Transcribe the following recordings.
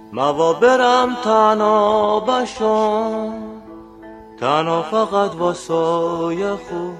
موا برم تنها بشم، تنها فقط واسای خود.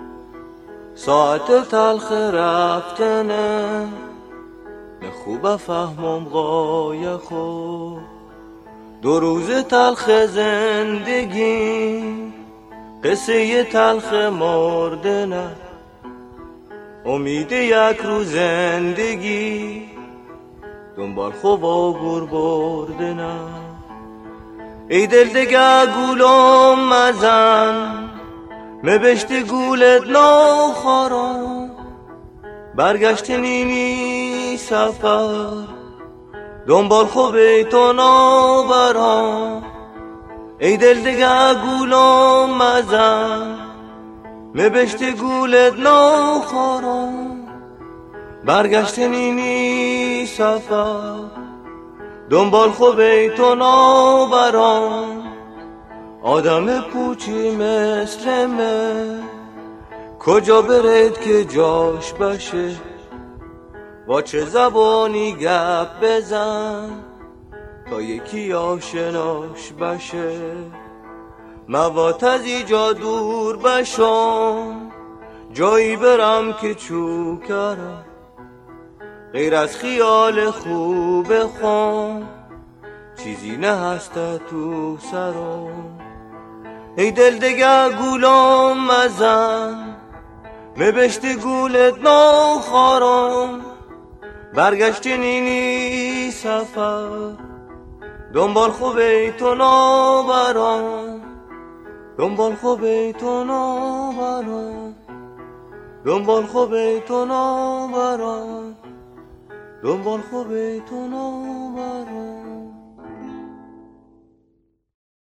ساعت تلخ رفتنه خوب فهمم قای خود. 2 روز تلخ زندگی قصه تلخ مردنه، امید یک روز زندگی دنبال خوب و گور بردنه. ای دل دگه گولم مزن، مبشت گولت ناخارم. برگشت نینی سفر، دنبال خوب تو نابرام. ای دل دگه گولم مزن، مبشت گولت ناخارم. برگشت نینی سفر، دنبال خوب تو نابرام. آدم پوچی مثل من کجا برد که جاش بشه؟ با چه زبانی گپ بزن تا یکی آشناش بشه؟ موات از ایجا دور بشم، جایی برم که چوکرم، غیر از خیال خوب خون چیزی نه هسته تو سرم. ای دل دگه گولم مزن، مبشت گولت ناخارم. برگشت نینی سفر، دنبال خوب تو نابرام. دنبال خوب تو نابرام، دنبال خوب تو نابرام، دنبال خوب تو نابرام.